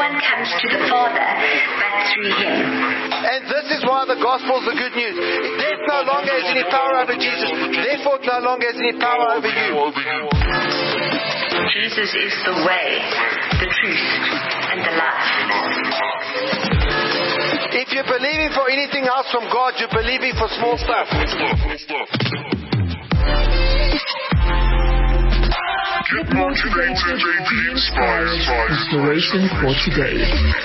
one comes to the Father but through him. And this is why the gospel is the good news. Death no longer has any power over Jesus. Therefore, it no longer has any power over you. Jesus is the way, the truth, and the life. If you're believing for anything else from God, you're believing for small stuff. Get motivated, be inspired. Inspiration for today.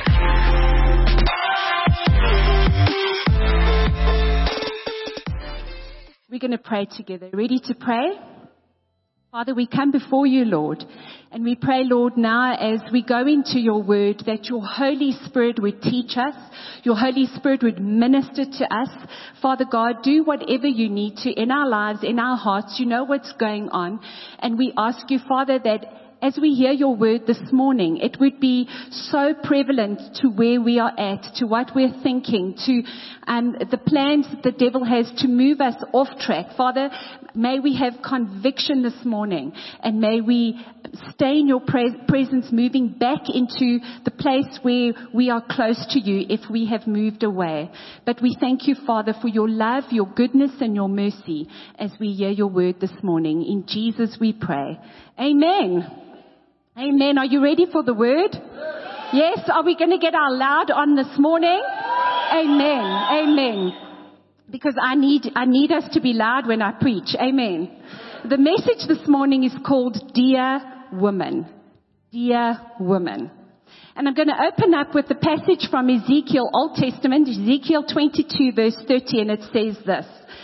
We're going to pray together. Ready to pray? Father, we come before you, Lord, and we pray, Lord, now as we go into your word, that your Holy Spirit would teach us, your Holy Spirit would minister to us. Father God, do whatever you need to in our lives, in our hearts. You know what's going on. And we ask you, Father, that as we hear your word this morning, it would be so prevalent to where we are at, to what we're thinking, to the plans that the devil has to move us off track. Father, may we have conviction this morning, and may we stay in your presence, moving back into the place where we are close to you if we have moved away. But we thank you, Father, for your love, your goodness, and your mercy as we hear your word this morning. In Jesus we pray. Amen. Amen. Are you ready for the word? Yes. Are we going to get our loud on this morning? Amen. Amen. Because I need us to be loud when I preach. Amen. The message this morning is called Dear Woman. Dear Woman. And I'm going to open up with the passage from Ezekiel, Old Testament, Ezekiel 22 verse 30, and it says this.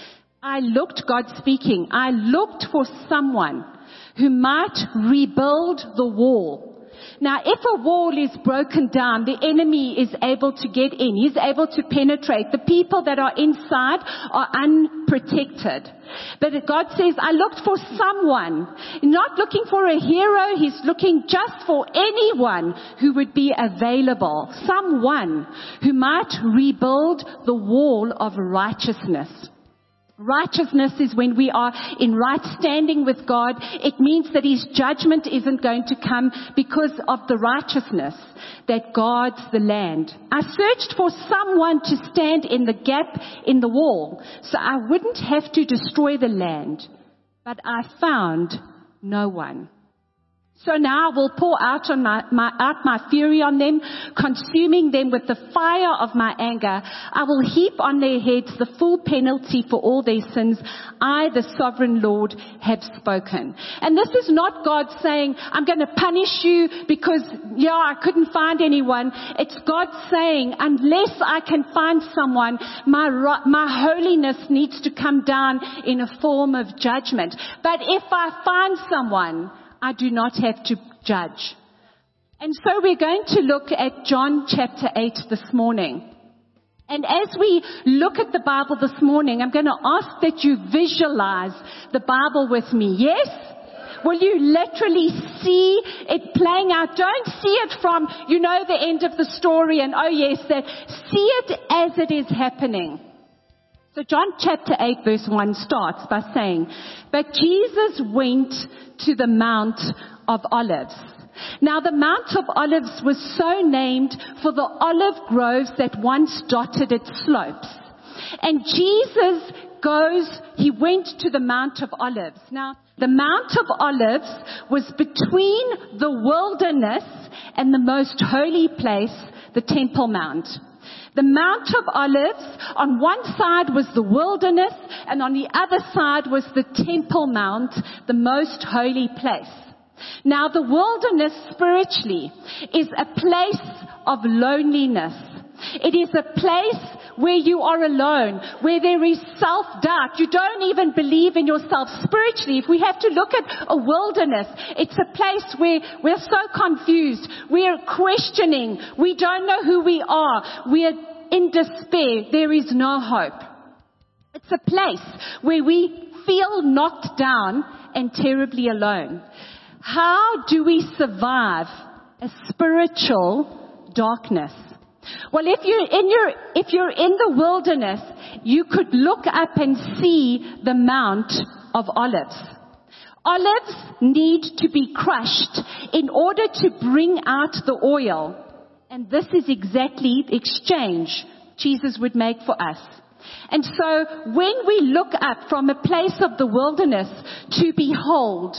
God speaking, I looked for someone who might rebuild the wall. Now, if a wall is broken down, the enemy is able to get in. He's able to penetrate. The people that are inside are unprotected. But God says, I looked for someone. Not looking for a hero. He's looking just for anyone who would be available. Someone who might rebuild the wall of righteousness. Righteousness is when we are in right standing with God. It means that His judgment isn't going to come because of the righteousness that guards the land. I searched for someone to stand in the gap in the wall so I wouldn't have to destroy the land. But I found no one. So now I will pour out my fury on them, consuming them with the fire of my anger. I will heap on their heads the full penalty for all their sins. I, the sovereign Lord, have spoken. And this is not God saying, I'm going to punish you because, I couldn't find anyone. It's God saying, unless I can find someone, my holiness needs to come down in a form of judgment. But if I find someone, I do not have to judge. And so we're going to look at John chapter 8 this morning. And as we look at the Bible this morning, I'm going to ask that you visualize the Bible with me. Yes? Will you literally see it playing out? Don't see it from, the end of the story and, see it as it is happening. So John chapter 8 verse 1 starts by saying, but Jesus went to the Mount of Olives. Now the Mount of Olives was so named for the olive groves that once dotted its slopes. And Jesus he went to the Mount of Olives. Now the Mount of Olives was between the wilderness and the most holy place, the Temple Mount. The Mount of Olives, on one side was the wilderness, and on the other side was the Temple Mount, the most holy place. Now, the wilderness spiritually is a place of loneliness. It is a place where you are alone, where there is self-doubt. You don't even believe in yourself spiritually. If we have to look at a wilderness, it's a place where we're so confused. We're questioning. We don't know who we are. We're in despair. There is no hope. It's a place where we feel knocked down and terribly alone. How do we survive a spiritual darkness? Well, if you're in the wilderness, you could look up and see the Mount of Olives. Olives need to be crushed in order to bring out the oil. And this is exactly the exchange Jesus would make for us. And so when we look up from a place of the wilderness to behold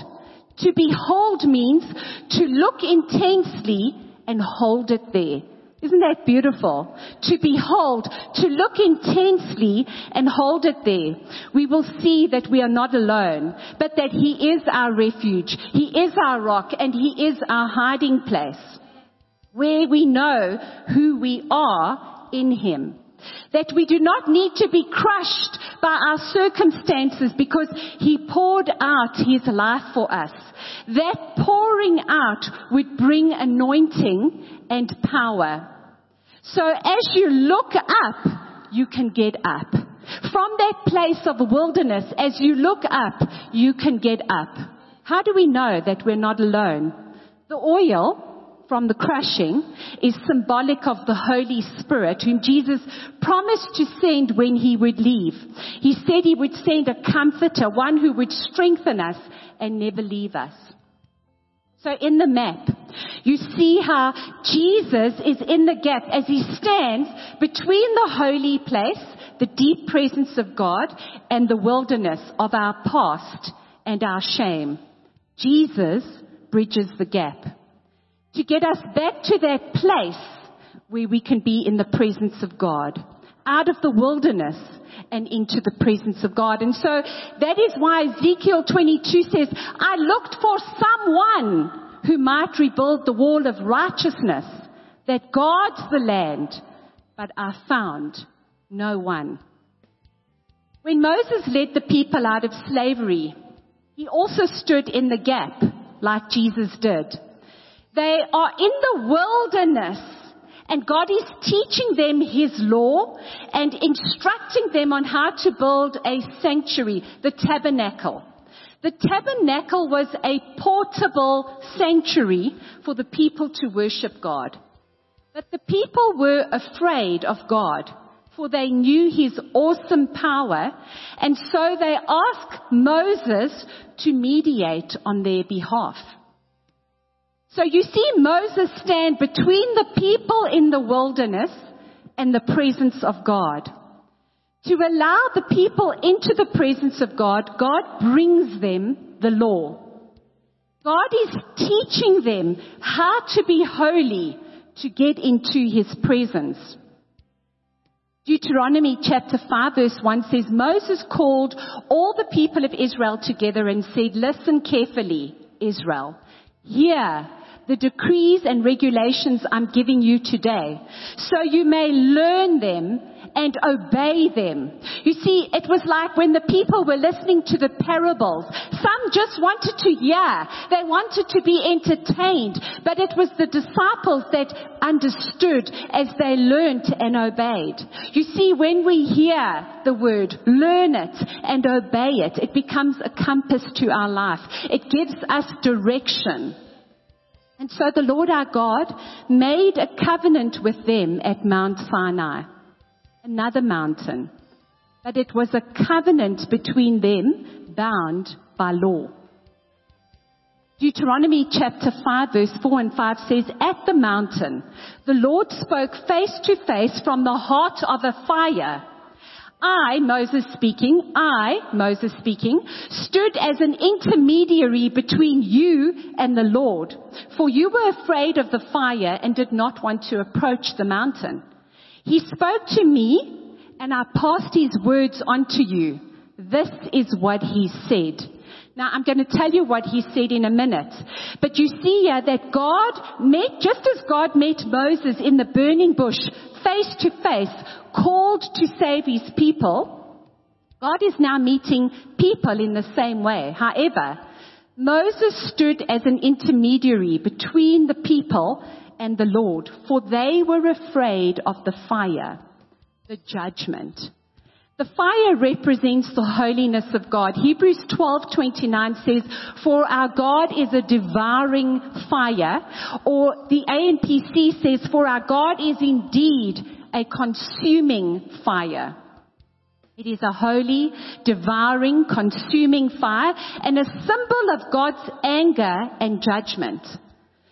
means to look intensely and hold it there. Isn't that beautiful? To behold, to look intensely and hold it there. We will see that we are not alone, but that He is our refuge. He is our rock, and He is our hiding place, where we know who we are in Him. That we do not need to be crushed by our circumstances because He poured out His life for us. That pouring out would bring anointing and power. So as you look up, you can get up. From that place of wilderness, as you look up, you can get up. How do we know that we're not alone? The oil from the crushing is symbolic of the Holy Spirit, whom Jesus promised to send when He would leave. He said He would send a comforter, one who would strengthen us and never leave us. So in the map, you see how Jesus is in the gap as He stands between the holy place, the deep presence of God, and the wilderness of our past and our shame. Jesus bridges the gap to get us back to that place where we can be in the presence of God, out of the wilderness and into the presence of God. And so that is why Ezekiel 22 says, I looked for someone who might rebuild the wall of righteousness that guards the land, but I found no one. When Moses led the people out of slavery, he also stood in the gap like Jesus did. They are in the wilderness, and God is teaching them His law and instructing them on how to build a sanctuary, the tabernacle. The tabernacle was a portable sanctuary for the people to worship God. But the people were afraid of God, for they knew His awesome power, and so they asked Moses to mediate on their behalf. So you see Moses stand between the people in the wilderness and the presence of God. To allow the people into the presence of God, God brings them the law. God is teaching them how to be holy to get into His presence. Deuteronomy chapter 5 verse 1 says, Moses called all the people of Israel together and said, listen carefully, Israel. Hear the decrees and regulations I'm giving you today, so you may learn them and obey them. You see, it was like when the people were listening to the parables. Some just wanted to hear. They wanted to be entertained. But it was the disciples that understood as they learned and obeyed. You see, when we hear the word, learn it and obey it, it becomes a compass to our life. It gives us direction. And so the Lord our God made a covenant with them at Mount Sinai, another mountain. But it was a covenant between them bound by law. Deuteronomy chapter 5 verse 4 and 5 says, at the mountain, the Lord spoke face to face from the heart of a fire. Moses speaking, stood as an intermediary between you and the Lord, for you were afraid of the fire and did not want to approach the mountain. He spoke to me, and I passed His words on to you. This is what He said. Now, I'm going to tell you what He said in a minute. But you see here that God met, just as God met Moses in the burning bush, face to face, called to save His people, God is now meeting people in the same way. However, Moses stood as an intermediary between the people and the Lord, for they were afraid of the fire, the judgment. The fire represents the holiness of God. Hebrews 12:29 says, for our God is a devouring fire. Or the ANPC says, for our God is indeed a consuming fire. It is a holy, devouring, consuming fire and a symbol of God's anger and judgment.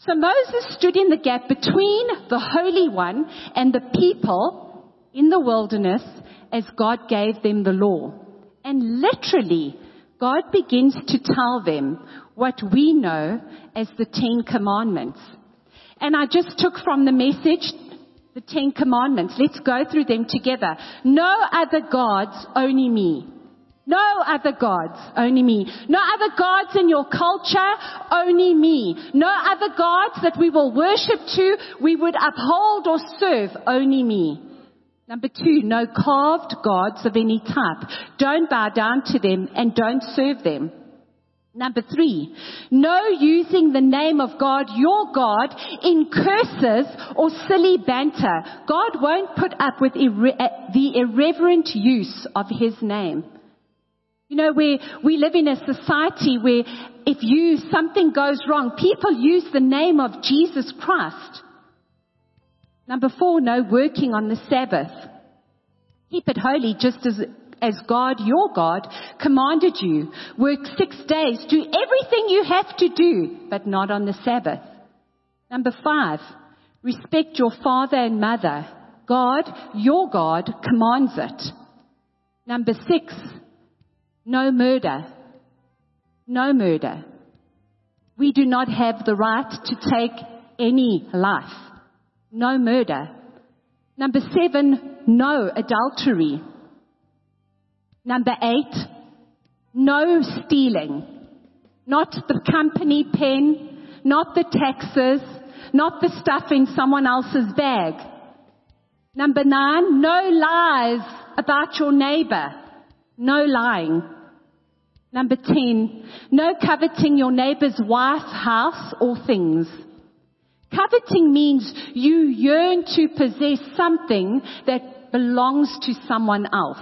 So Moses stood in the gap between the Holy One and the people in the wilderness as God gave them the law. And literally, God begins to tell them what we know as the 10 Commandments. And I just took from the message the 10 Commandments. Let's go through them together. No other gods, only me. No other gods, only me. No other gods in your culture, only me. No other gods that we will worship to, we would uphold or serve, only me. Number 2, no carved gods of any type. Don't bow down to them and don't serve them. Number 3, no using the name of God, your God, in curses or silly banter. God won't put up with the irreverent use of His name. You know, we live in a society where if something goes wrong, people use the name of Jesus Christ. Number 4, no working on the Sabbath. Keep it holy just as God, your God, commanded you. Work 6 days. Do everything you have to do, but not on the Sabbath. Number 5, respect your father and mother. God, your God, commands it. Number 6, no murder. No murder. We do not have the right to take any life. No murder. Number 7, no adultery. Number 8, no stealing. Not the company pen, not the taxes, not the stuff in someone else's bag. Number 9, no lies about your neighbor. No lying. Number 10, no coveting your neighbor's wife, house, or things. Coveting means you yearn to possess something that belongs to someone else.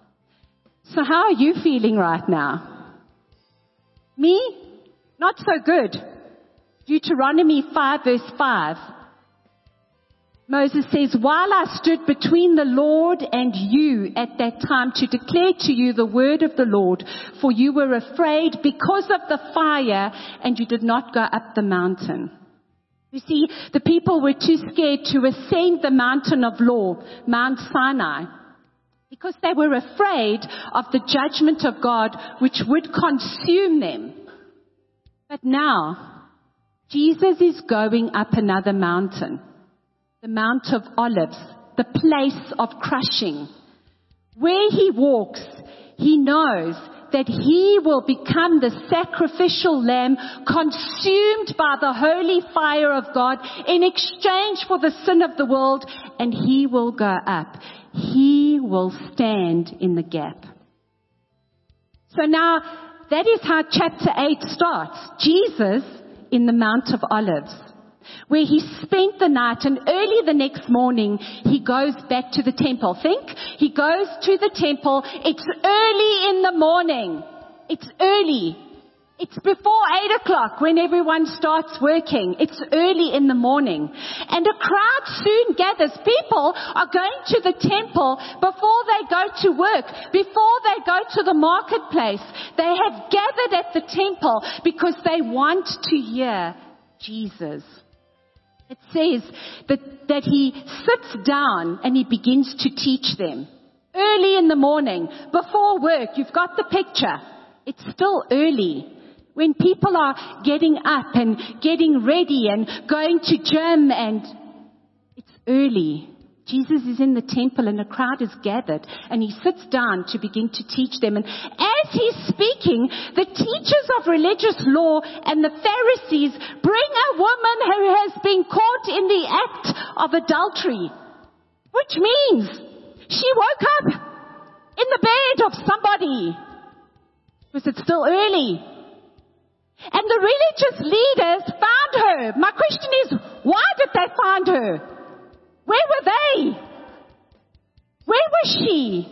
So how are you feeling right now? Me? Not so good. Deuteronomy 5 verse 5. Moses says, while I stood between the Lord and you at that time to declare to you the word of the Lord, for you were afraid because of the fire and you did not go up the mountain. You see, the people were too scared to ascend the mountain of law, Mount Sinai, because they were afraid of the judgment of God which would consume them. But now, Jesus is going up another mountain. The Mount of Olives, the place of crushing. Where he walks, he knows that he will become the sacrificial lamb consumed by the holy fire of God in exchange for the sin of the world, and he will go up. He will stand in the gap. So now, that is how chapter 8 starts. Jesus in the Mount of Olives, where he spent the night, and early the next morning, he goes back to the temple. He goes to the temple. It's early in the morning. It's early. It's before 8 o'clock when everyone starts working. It's early in the morning. And a crowd soon gathers. People are going to the temple before they go to work, before they go to the marketplace. They have gathered at the temple because they want to hear Jesus. It says that he sits down and he begins to teach them. Early in the morning, before work, you've got the picture. It's still early. When people are getting up and getting ready and going to gym, and it's early. Jesus is in the temple and a crowd is gathered, and he sits down to begin to teach them. And as he's speaking, the teachers of religious law and the Pharisees bring a woman who has been caught in the act of adultery, which means she woke up in the bed of somebody, because it's still early. And the religious leaders found her. My question is, why did they find her? Where were they? Where was she?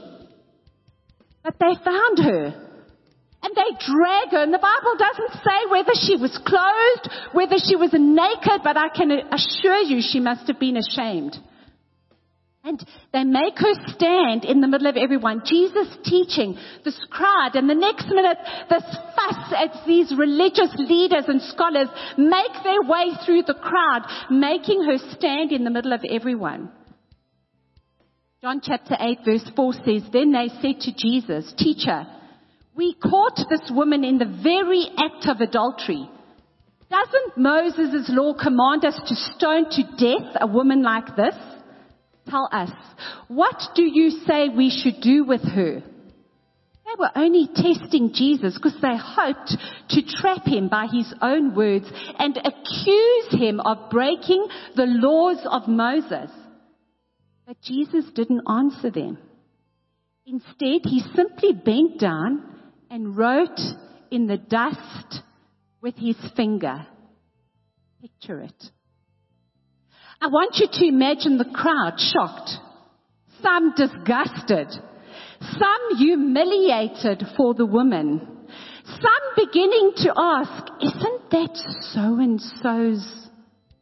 But they found her. And they drag her. And the Bible doesn't say whether she was clothed, whether she was naked, but I can assure you she must have been ashamed. And they make her stand in the middle of everyone. Jesus teaching, this crowd, and the next minute, this fuss as these religious leaders and scholars make their way through the crowd, making her stand in the middle of everyone. John chapter 8 verse 4 says, Then they said to Jesus, Teacher, we caught this woman in the very act of adultery. Doesn't Moses' law command us to stone to death a woman like this? Tell us, what do you say we should do with her? They were only testing Jesus because they hoped to trap him by his own words and accuse him of breaking the laws of Moses. But Jesus didn't answer them. Instead, he simply bent down and wrote in the dust with his finger. Picture it. I want you to imagine the crowd shocked, some disgusted, some humiliated for the woman, some beginning to ask, isn't that so-and-so's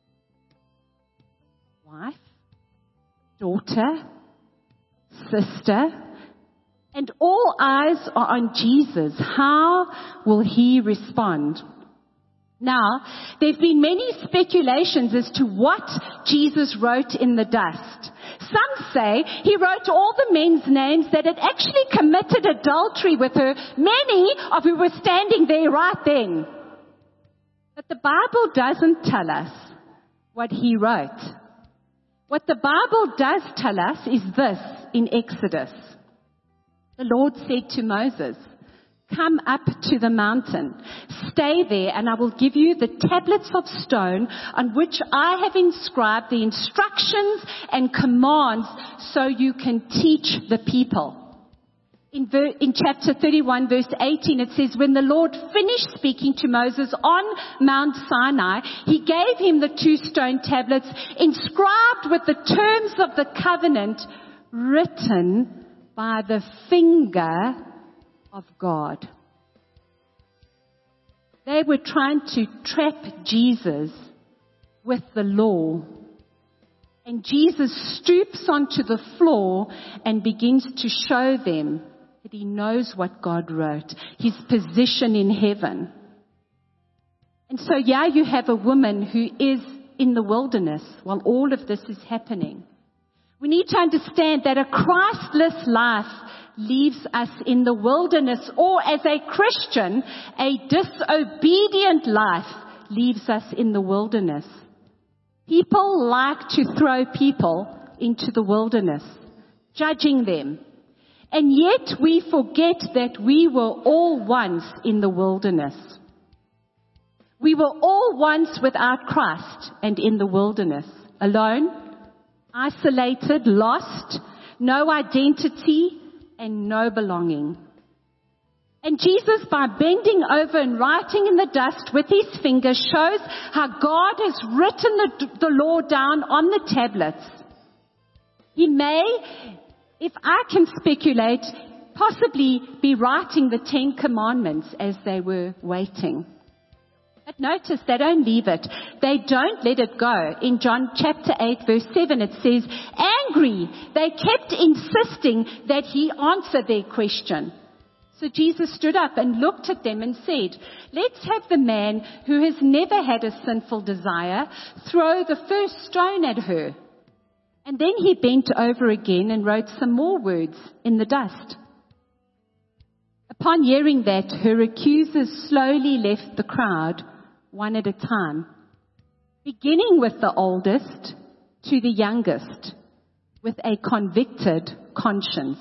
wife, daughter, sister? And all eyes are on Jesus. How will he respond? Now, there have been many speculations as to what Jesus wrote in the dust. Some say he wrote all the men's names that had actually committed adultery with her, many of who were standing there right then. But the Bible doesn't tell us what he wrote. What the Bible does tell us is this in Exodus. The Lord said to Moses, Come up to the mountain, stay there, and I will give you the tablets of stone on which I have inscribed the instructions and commands so you can teach the people. In chapter 31 verse 18 it says, When the Lord finished speaking to Moses on Mount Sinai, he gave him the 2 stone tablets inscribed with the terms of the covenant written by the finger of God. They were trying to trap Jesus with the law. And Jesus stoops onto the floor and begins to show them that he knows what God wrote, his position in heaven. And so you have a woman who is in the wilderness while all of this is happening. We need to understand that a Christless life leaves us in the wilderness, or as a Christian, a disobedient life leaves us in the wilderness. People like to throw people into the wilderness, judging them. And yet we forget that we were all once in the wilderness. We were all once without Christ and in the wilderness, alone, isolated, lost, no identity, and no belonging. And Jesus, by bending over and writing in the dust with his finger, shows how God has written the law down on the tablets. He may, if I can speculate, possibly be writing the 10 Commandments as they were waiting. But notice they don't leave it. They don't let it go. In John chapter 8 verse 7 it says, angry, they kept insisting that he answer their question. So Jesus stood up and looked at them and said, let's have the man who has never had a sinful desire throw the first stone at her. And then he bent over again and wrote some more words in the dust. Upon hearing that, her accusers slowly left the crowd, one at a time, beginning with the oldest to the youngest, with a convicted conscience.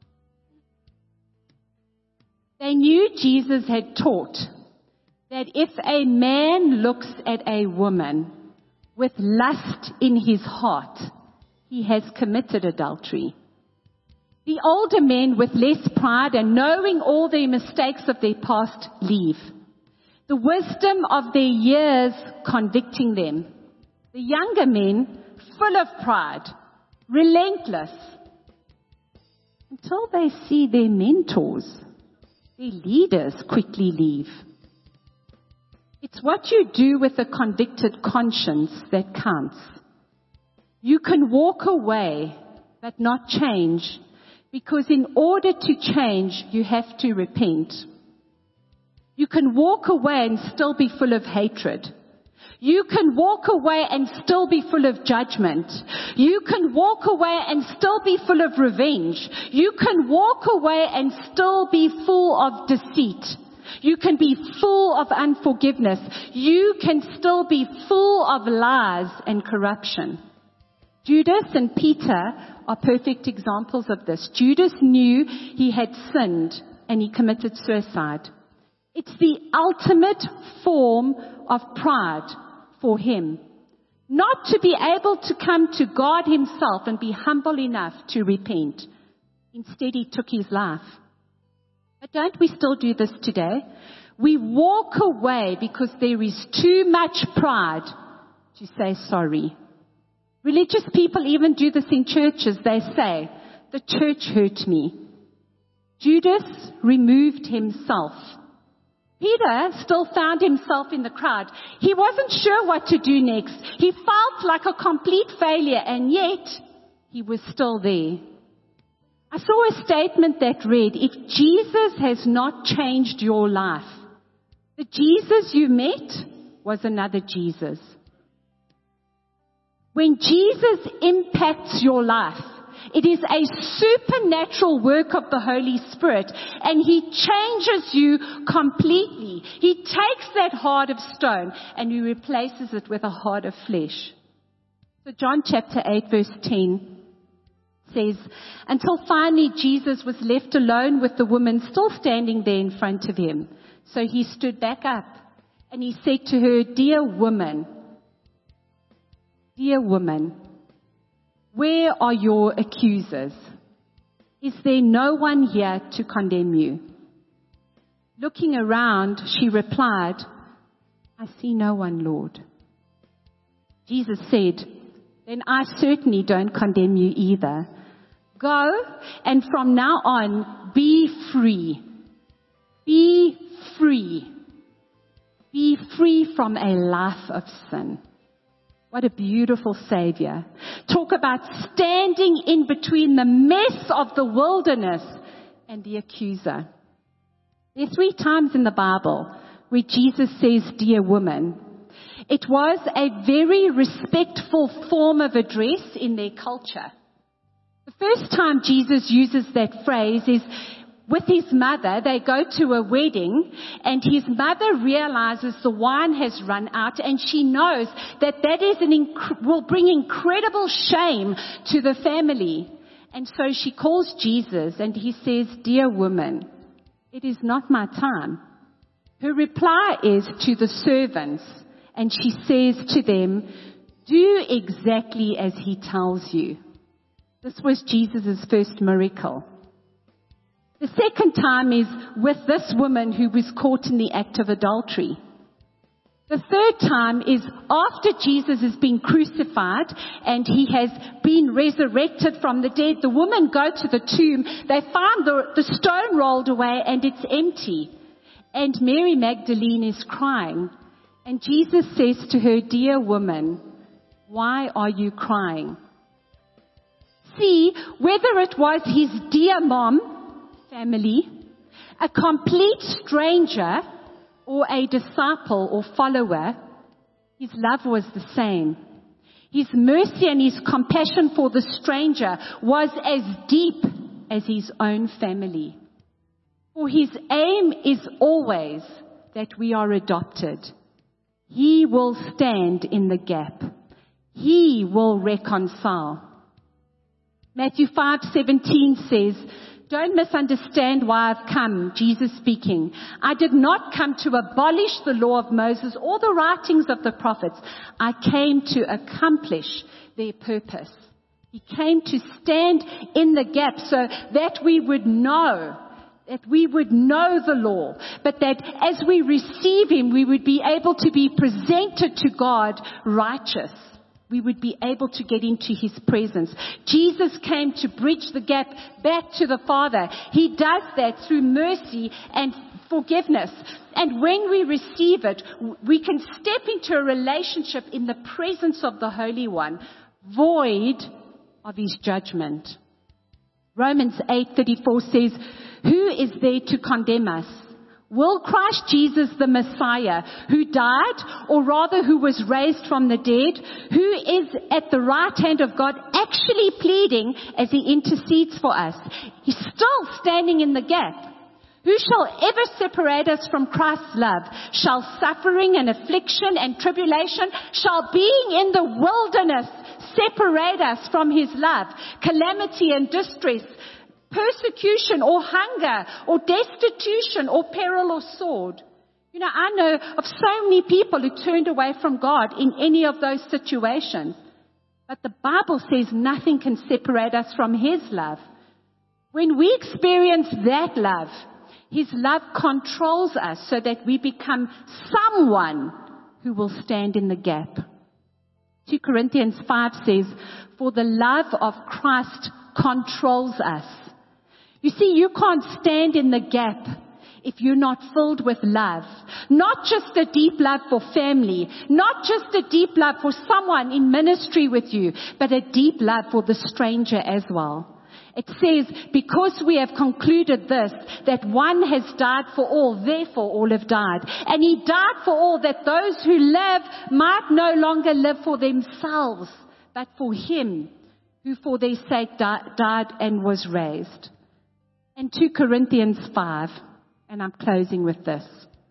They knew Jesus had taught that if a man looks at a woman with lust in his heart, he has committed adultery. The older men with less pride and knowing all the mistakes of their past leave. The wisdom of their years convicting them. The younger men full of pride, relentless, until they see their mentors, their leaders quickly leave. It's what you do with a convicted conscience that counts. You can walk away, but not change. Because in order to change, you have to repent. You can walk away and still be full of hatred. You can walk away and still be full of judgment. You can walk away and still be full of revenge. You can walk away and still be full of deceit. You can be full of unforgiveness. You can still be full of lies and corruption. Judas and Peter are perfect examples of this. Judas knew he had sinned and he committed suicide. It's the ultimate form of pride for him. Not to be able to come to God himself and be humble enough to repent. Instead, he took his life. But don't we still do this today? We walk away because there is too much pride to say sorry. Religious people even do this in churches. They say, the church hurt me. Judas removed himself. Peter still found himself in the crowd. He wasn't sure what to do next. He felt like a complete failure, and yet he was still there. I saw a statement that read, if Jesus has not changed your life, the Jesus you met was another Jesus. When Jesus impacts your life, it is a supernatural work of the Holy Spirit, and He changes you completely. He takes that heart of stone and He replaces it with a heart of flesh. So John chapter 8 verse 10 says, until finally Jesus was left alone with the woman still standing there in front of Him. So He stood back up and He said to her, dear woman, where are your accusers? Is there no one here to condemn you? Looking around, she replied, I see no one, Lord. Jesus said, then I certainly don't condemn you either. Go, and from now on, be free. Be free. Be free from a life of sin. What a beautiful Savior. Talk about standing in between the mess of the wilderness and the accuser. There are 3 times in the Bible where Jesus says, dear woman. It was a very respectful form of address in their culture. The first time Jesus uses that phrase is with his mother. They go to a wedding and his mother realizes the wine has run out, and she knows that will bring incredible shame to the family. And so she calls Jesus and he says, dear woman, it is not my time. Her reply is to the servants, and she says to them, do exactly as he tells you. This was Jesus' first miracle. The second time is with this woman who was caught in the act of adultery. The third time is after Jesus has been crucified and he has been resurrected from the dead. The women go to the tomb. They find the stone rolled away and it's empty. And Mary Magdalene is crying. And Jesus says to her, dear woman, why are you crying? See, whether it was his dear mom, family, a complete stranger, or a disciple or follower, his love was the same. His mercy and his compassion for the stranger was as deep as his own family. For his aim is always that we are adopted. He will stand in the gap. He will reconcile. Matthew 5:17 says, don't misunderstand why I've come, Jesus speaking. I did not come to abolish the law of Moses or the writings of the prophets. I came to accomplish their purpose. He came to stand in the gap so that we would know the law, but that as we receive Him, we would be able to be presented to God righteous. We would be able to get into His presence. Jesus came to bridge the gap back to the Father. He does that through mercy and forgiveness. And when we receive it, we can step into a relationship in the presence of the Holy One, void of his judgment. Romans 8:34 says, who is there to condemn us? Will Christ Jesus the Messiah, who died, or rather who was raised from the dead, who is at the right hand of God, actually pleading as he intercedes for us? He's still standing in the gap. Who shall ever separate us from Christ's love? Shall suffering and affliction and tribulation, shall being in the wilderness separate us from his love? Calamity and distress, persecution or hunger or destitution or peril or sword. You know, I know of so many people who turned away from God in any of those situations. But the Bible says nothing can separate us from his love. When we experience that love, his love controls us so that we become someone who will stand in the gap. 2 Corinthians 5 says, for the love of Christ controls us. You see, you can't stand in the gap if you're not filled with love. Not just a deep love for family, not just a deep love for someone in ministry with you, but a deep love for the stranger as well. It says, because we have concluded this, that one has died for all, therefore all have died. And he died for all, that those who live might no longer live for themselves, but for him who for their sake died and was raised. And 2 Corinthians 5, and I'm closing with this.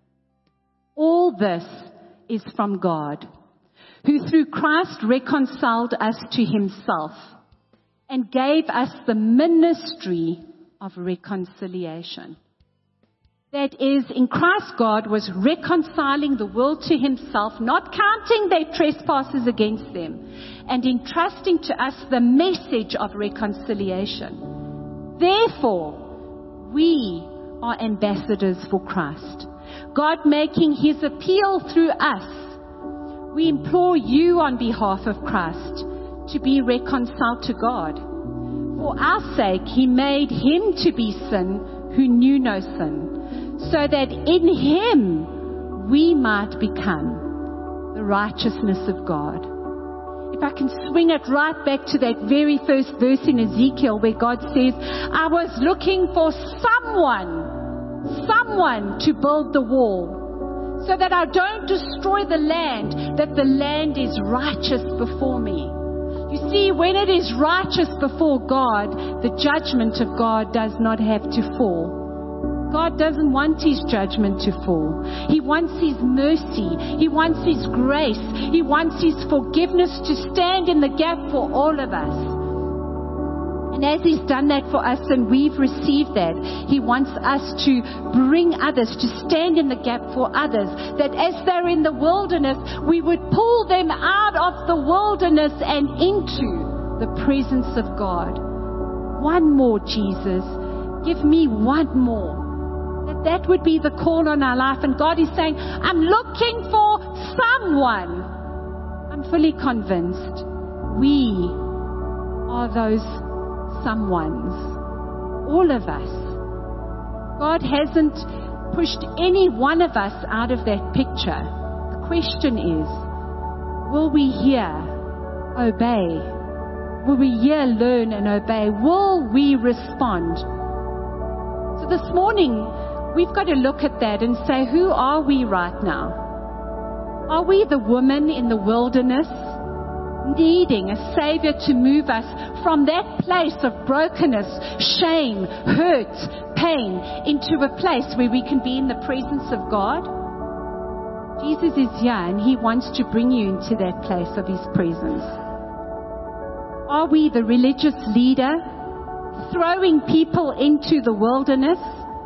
All this is from God, who through Christ reconciled us to himself and gave us the ministry of reconciliation. That is, in Christ God was reconciling the world to himself, not counting their trespasses against them, and entrusting to us the message of reconciliation. Therefore, we are ambassadors for Christ, God making his appeal through us. We implore you on behalf of Christ to be reconciled to God. For our sake, he made him to be sin who knew no sin, so that in him we might become the righteousness of God. If I can swing it right back to that very first verse in Ezekiel where God says, I was looking for someone to build the wall, so that I don't destroy the land, that the land is righteous before me. You see, when it is righteous before God, the judgment of God does not have to fall. God doesn't want his judgment to fall. He wants his mercy. He wants his grace. He wants his forgiveness to stand in the gap for all of us. And as he's done that for us and we've received that, he wants us to bring others, to stand in the gap for others, that as they're in the wilderness, we would pull them out of the wilderness and into the presence of God. One more, Jesus. Give me one more. That would be the call on our life. And God is saying, I'm looking for someone. I'm fully convinced we are those someones. All of us. God hasn't pushed any one of us out of that picture. The question is, will we hear, obey? Will we hear, learn and obey? Will we respond? So this morning, we've got to look at that and say, who are we right now? Are we the woman in the wilderness, needing a Savior to move us from that place of brokenness, shame, hurt, pain, into a place where we can be in the presence of God? Jesus is here and he wants to bring you into that place of his presence. Are we the religious leader, throwing people into the wilderness?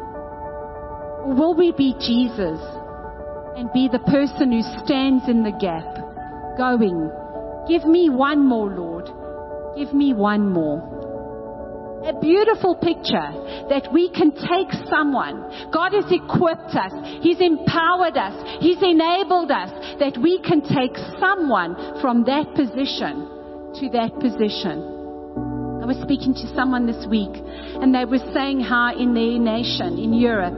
Or will we be Jesus and be the person who stands in the gap, going, give me one more, Lord. Give me one more. A beautiful picture that we can take someone. God has equipped us. He's empowered us. He's enabled us that we can take someone from that position to that position. I was speaking to someone this week and they were saying how in their nation, in Europe,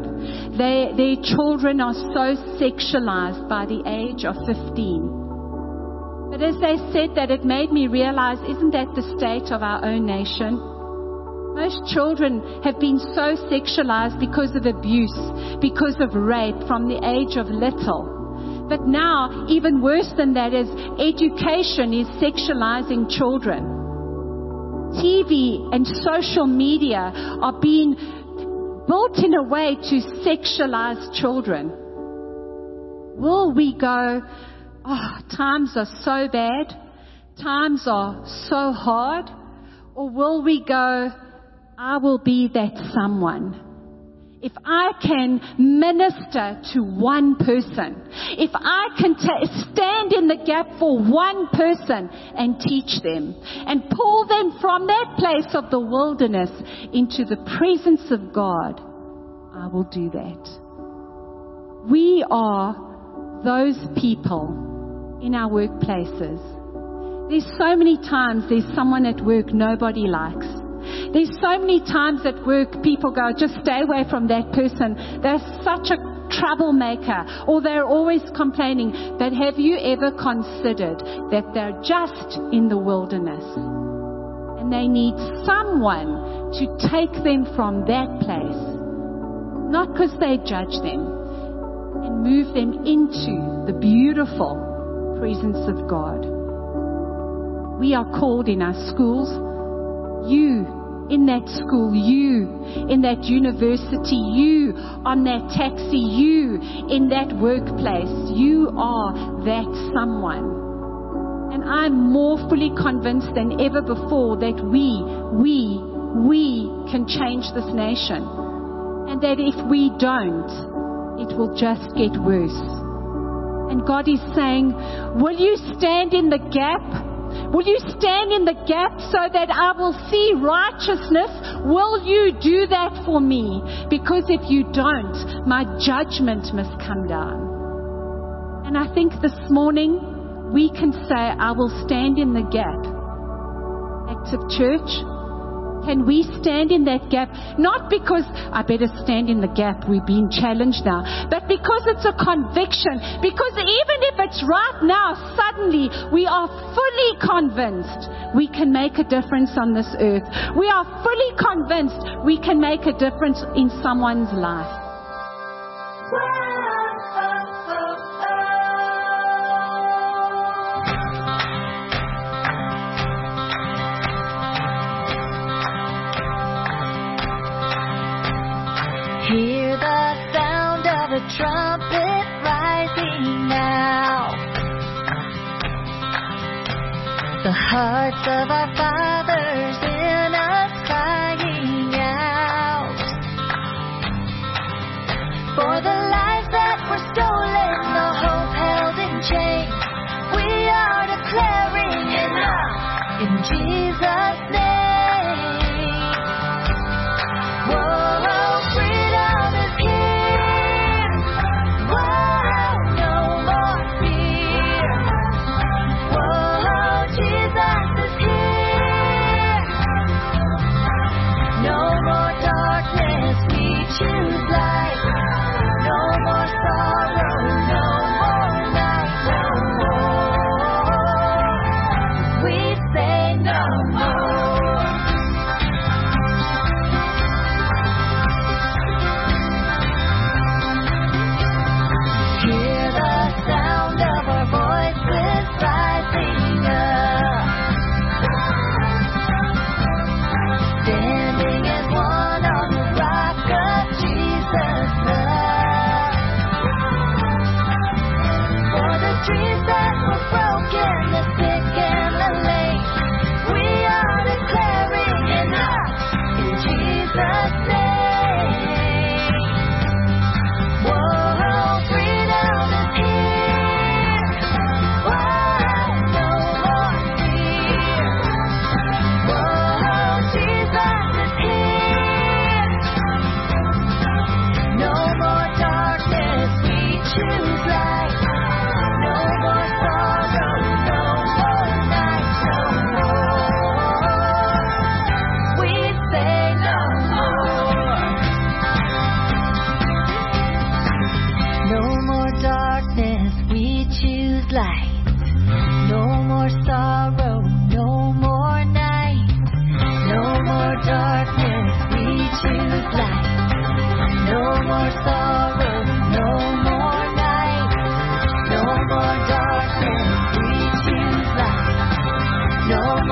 their children are so sexualized by the age of 15. But as they said that, it made me realize, isn't that the state of our own nation? Most children have been so sexualized because of abuse, because of rape from the age of little. But now, even worse than that is education is sexualizing children. TV and social media are being built in a way to sexualize children. Will we go, oh, times are so bad, times are so hard? Or will we go, I will be that someone? If I can minister to one person, if I can stand in the gap for one person and teach them and pull them from that place of the wilderness into the presence of God, I will do that. We are those people in our workplaces. There's so many times there's someone at work nobody likes. There's so many times at work people go, just stay away from that person. They're such a troublemaker, or they're always complaining. But have you ever considered that they're just in the wilderness and they need someone to take them from that place, not because they judge them, and move them into the beautiful presence of God. We are called in our schools. You in that school, you in that university, you on that taxi, you in that workplace, you are that someone. And I'm more fully convinced than ever before that we can change this nation. And that if we don't, it will just get worse. And God is saying, will you stand in the gap? Will you stand in the gap so that I will see righteousness? Will you do that for me? Because if you don't, my judgment must come down. And I think this morning we can say, I will stand in the gap. Active Church, can we stand in that gap? Not because I better stand in the gap, we're being challenged now, but because it's a conviction. Because even if it's right now, suddenly we are fully convinced we can make a difference on this earth. We are fully convinced we can make a difference in someone's life. Hear the sound of a trumpet rising now. The hearts of our fathers in us crying out. For the lives that were stolen, the hope held in chains, we are declaring enough in Jesus' name. Whoa, freedom is here. Whoa, no more fear. Whoa, Jesus is here. No more darkness, we choose light. No more sorrow, no more night, no more. We say no more.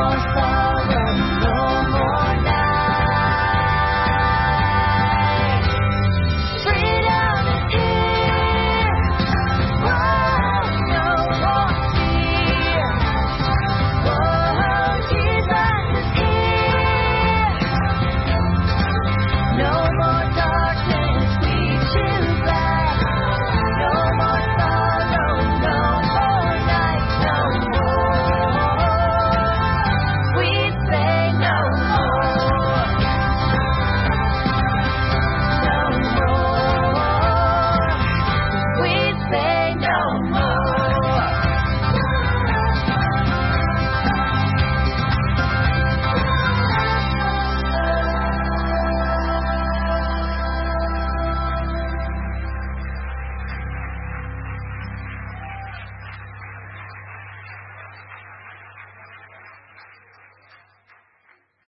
our soul.